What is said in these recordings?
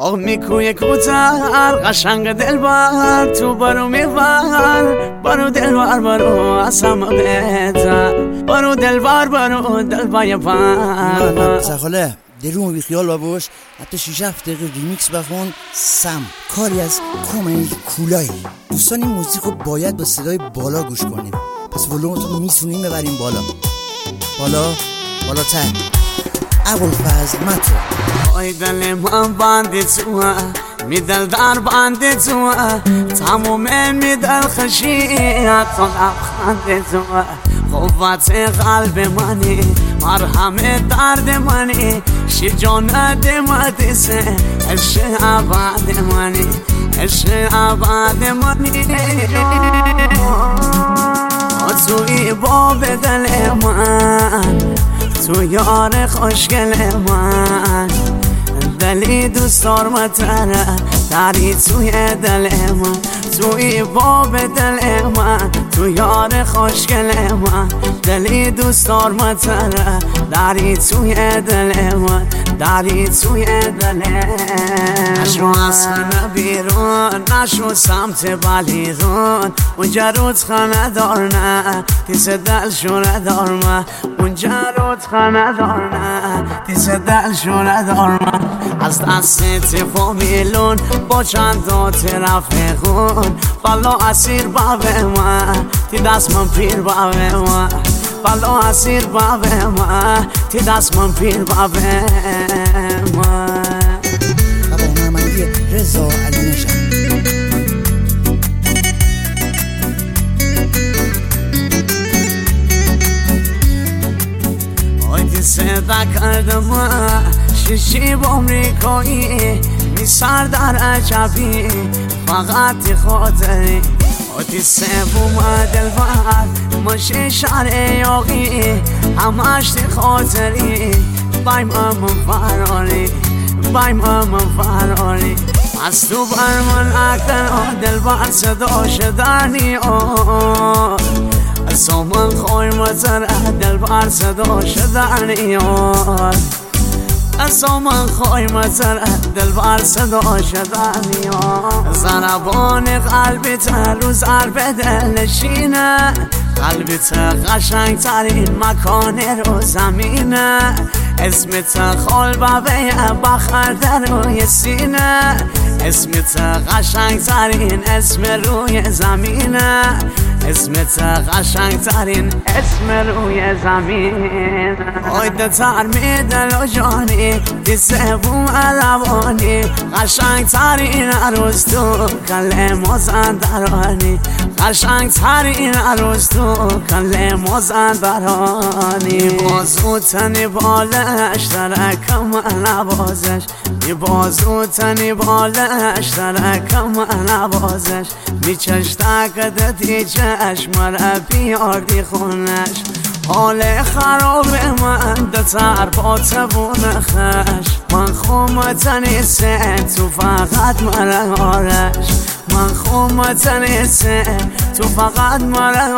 آق میکوی کوتر قشنگ دلبر تو برو میبر برو دلبر برو اصلا بهتر برو دلبر برو دلبر پر سخاله درون بی خیال بابوش حتی 6-7 دقیقه ریمیکس بخون سم کاری از کومنی کولایی. دوستان این موزیک رو باید با صدای بالا گوش کنیم، پس ولومتون میتونیم ببریم بالاتر. ابوالفضل متو آی دل من بنده توه میدل در بنده توه تموم میدل خشیت و لبخنده توه قوت قلب منی مرهم درد منی شجاعت مدرسه عشق ابد منی عشق ابد منی توی باب دل من تو یار خوشگل من دلی دوست دارمتره داری توی دل من توی باب دل من تو یار خوشگل من دلی دوست دارمتره داری توی دل من داری توی دل نشو از خانه بیرون نشو سمت بلیرون اونجا رود خانه دار نه تیز دل شونه دار من اونجا رود خانه دار نه تیز دل شونه دار من از دست فامیلون با چند دات رفقون بلا اسیر بابه من تی دست من پیر بابه من بلا اسیر بابه من تی دست من پیر بابه من بابا هنرمندی رضا علی نژاد. آیدی صدا کردم شیشی با امریکایی میسر در عجبی فقط خاطری آتی سبوم دلبر ماشه شهر یاقی همش تی خاطری بایم فراری از تو بر من اکتر دلبر صدا شدنی از من خوی مزر دلبر صدا شدنی از من خوی مزر دلبر صدا شدنی زنبان قلبت رو ضرب دل نشینه قلبت قشنگ ترین مکان رو زمینه اسمت خال بابه بخر در روی سینه اسمت قشنگ ترین اسم روی زمینه اسمت قشنگ ترین اسم روی زمین آیده تر میدل و جانی دیسه بوم علوانی قشنگ ترین عروس تو کل مازندرانی قشنگ ترین عروس تو کل مازندرانی بازو تنی بالش درکم نوازش بازو تنی بالش درکم نوازش میچش تکدتی چشم را بیاردی خونش حال خراب من دتر با تبون خش من خومت نیسته تو فقط مرا آرش من خومت نیسته تو فقط مرا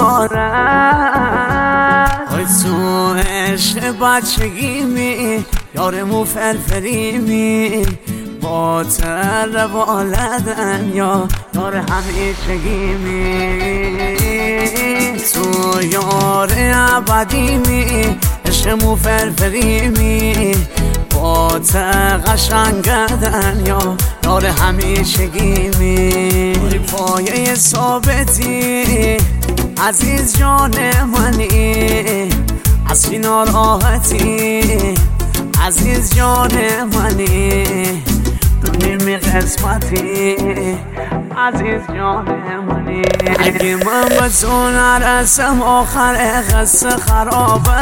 آرش ای تو عشق بچگی می یارمو فرفری می با تر والدن یا یار همیشگی می تو یار ابدی می عشقمو فرفری می با تر قشنگدن یا یار همیشگی می پایه ثابتی عزیز جان منی از فی ناراحتی عزیز جان منی دونیم قسمتی عزیز جان منی اگه من به تو نرسم آخر قصه خرابه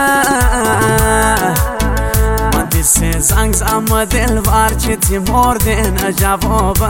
من دیسه زنگ زم دل ور چی مرده نجوابه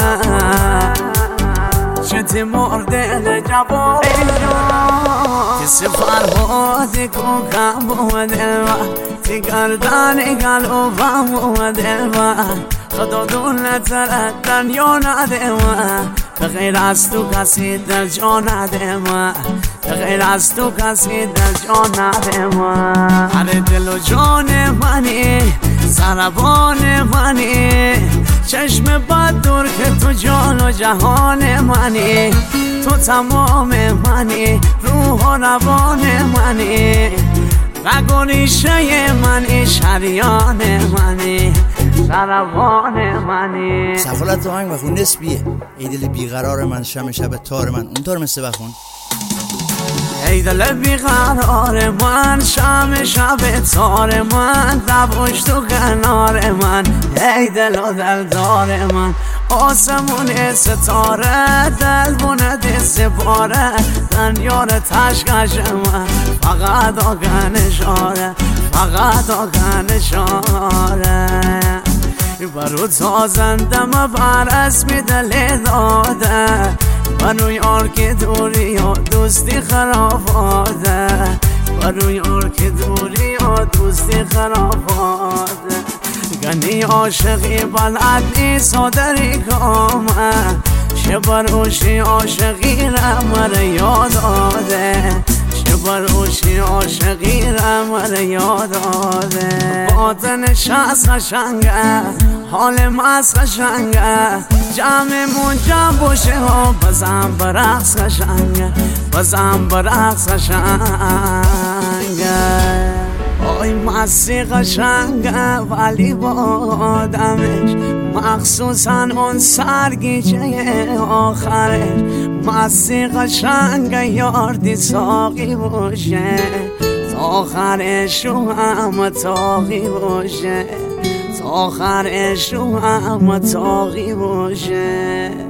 چی مرده نجوابه کسی فرهادی کو کم بوده تی گردانی گلو بم بوده خدا دولت دنیا نده من به غیر از تو کسی دل جا نده من به غیر از تو کسی دل جا نده من هر دل و جان منی زربان منی چشم بد دور که تو جان و جهان منی، تو تمام منی، روح و روان منی، رگ و ریشه منی، شریان منی، سروان منی. سفالت آهنگ بخون نسبیه. ای دل بیقرار من، شم شب تار من، اونطور مثل بخون. ای دل بیقرار من، شم شب تار من، دبوش تو کنار من، ای دل و دلدار من. آسمون ستاره دل بوند سپاره، دنیار تشکش من، فقط آگن شاره، فقط آگن شاره. برو تازندم بر اسم دل داده، برو یار که دوری یا دوستی خراباده، برو یار که دوری یا دوستی خراباده. گنی عاشقی بلد نیست و دری کامه، شبروشی عاشقی رمر یاد آده، شبروشی عاشقی رمر یاد آده. باطن شخص قشنگه، حال مست قشنگه، جمعمون جمع باشه و بزن برقص قشنگه، بزن برقص قشنگه. آی مستی قشنگه ولی با آدمش، مخصوصا اون سرگیجه آخرش. مستی قشنگه یاردی ساقی باشه، تا آخرش رو هم تاقی باشه، تا آخرش رو هم تاقی باشه.